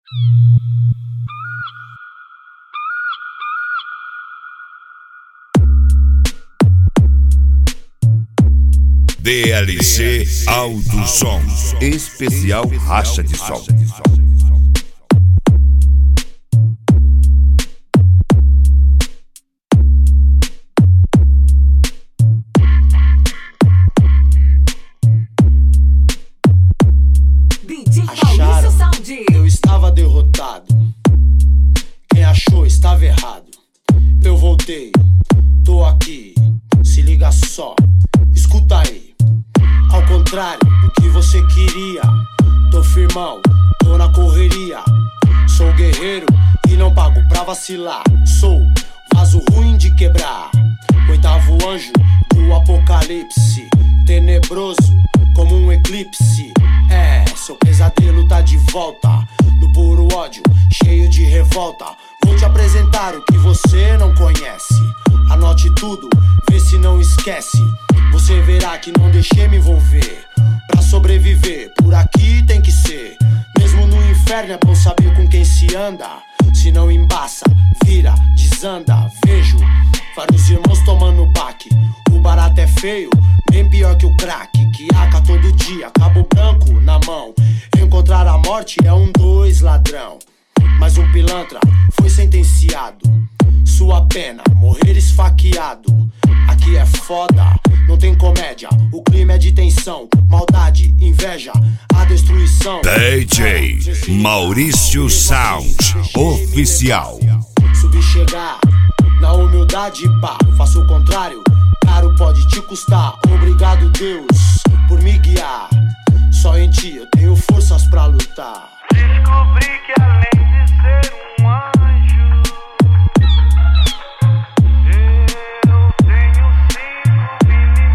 DLC Alto Som, especial Racha de Som. Acharam, eu estava derrotado. Quem achou estava errado. Eu voltei, tô aqui, se liga só, escuta aí. Ao contrário do que você queria, tô firmão, tô na correria. Sou guerreiro e não pago pra vacilar. Sou vaso ruim de quebrar, oitavo anjo do apocalipse, tenebroso como um eclipse. É, seu pesadelo tá de volta, no puro ódio, cheio de revolta. Vou te apresentar o que você não conhece. Anote tudo, vê se não esquece. Você verá que não deixei me envolver. Pra sobreviver, por aqui tem que ser. Mesmo no inferno é bom saber com quem se anda. Se não embaça, vira, desanda. Vejo vários irmãos tomando baque. O barato é feio, bem pior que o crack. Que aca todo dia, cabo branco na mão. Encontrar a morte é 2 ladrão. Mas um pilantra foi sentenciado. Sua pena, morrer esfaqueado. Aqui é foda, não tem comédia. O crime é de tensão, maldade, inveja, a destruição. DJ Maurício Sound Oficial. Subir, chegar, na humildade, pá. Faço o contrário, caro pode te custar. Obrigado Deus, por me guiar. Só em ti eu tenho forças pra lutar. Descobri que além de ser um anjo, eu tenho 5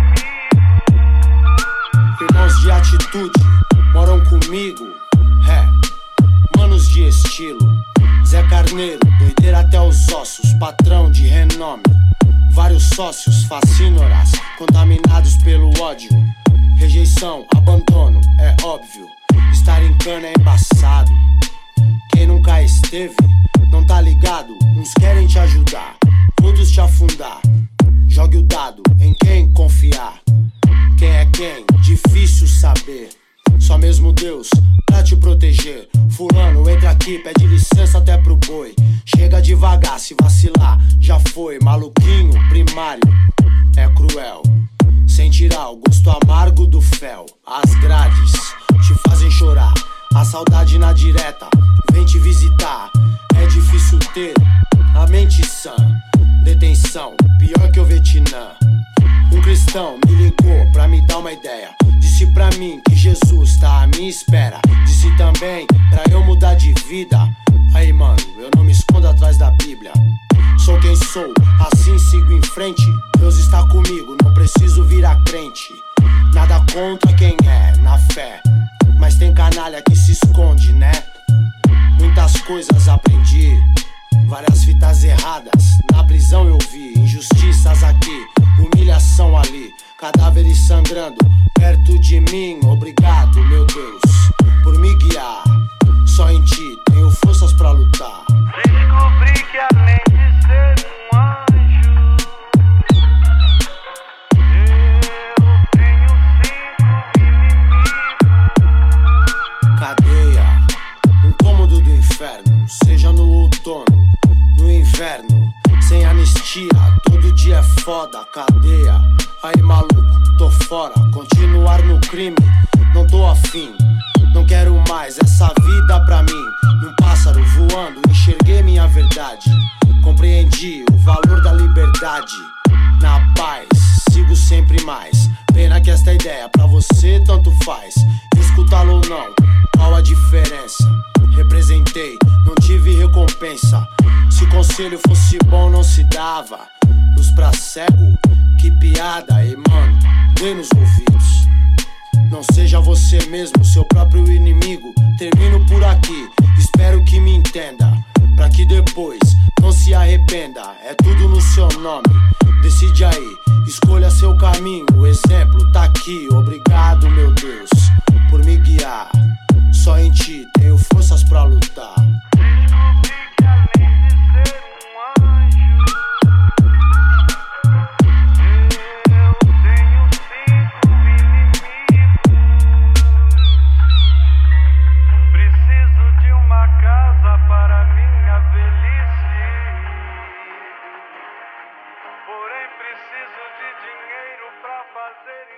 inimigos. Irmãos de atitude moram comigo, manos de estilo. Zé Carneiro, doideira até os ossos, patrão de renome. Vários sócios, facínoras, contaminados pelo ódio. Rejeição, abandono, é óbvio. Estar em cana é embaçado. Quem nunca esteve, não tá ligado. Uns querem te ajudar, outros te afundar. Jogue o dado, em quem confiar. Quem é quem? Difícil saber. Só mesmo Deus pra te proteger. Fulano, entra aqui, pede licença até pro boi. Chega devagar, se vacilar, já foi. Maluquinho, primário, é cruel. Sem tirar o gosto amargo do fel. As grades te fazem chorar, a saudade na direta vem te visitar. É difícil ter a mente sã. Detenção, pior que o Vietnã. Um cristão me ligou pra me dar uma ideia. Disse pra mim que Jesus tá à minha espera. Disse também pra eu mudar de vida. Aí mano, eu não me escondo atrás da Bíblia. Sou quem sou, assim sigo em frente. Deus está comigo, não preciso virar crente. Nada contra quem é, na fé. Mas tem canalha que se esconde, né? Muitas coisas aprendi, várias fitas erradas na prisão eu vi. Injustiças aqui, humilhação ali, cadáveres sangrando perto de mim. Obrigado, meu Deus, por me guiar. Só em ti tenho forças pra lutar. Descobri que além de ser um anjo, eu tenho 5 inimigos. Cadeia, um cômodo do inferno. Seja no outono, no inverno, sem anistia, todo dia é foda. Cadeia, aí maluco, tô fora. Continuar no crime, não tô afim. Não quero mais essa vida pra mim. Num pássaro voando, enxerguei minha verdade. Compreendi o valor da liberdade. Na paz, sigo sempre mais. Pena que esta ideia pra você tanto faz. Escutá-lo ou não, qual a diferença? Representei, não tive recompensa. Se conselho fosse bom não se dava. Luz pra cego, que piada. E mano, dê nos ouvidos. Não seja você mesmo, seu próprio inimigo. Termino por aqui, espero que me entenda. Pra que depois não se arrependa. É tudo no seu nome, decide aí, escolha seu caminho. O exemplo tá aqui, obrigado meu Deus por me guiar. Só em ti tenho forças pra lutar. preciso de dinheiro pra fazer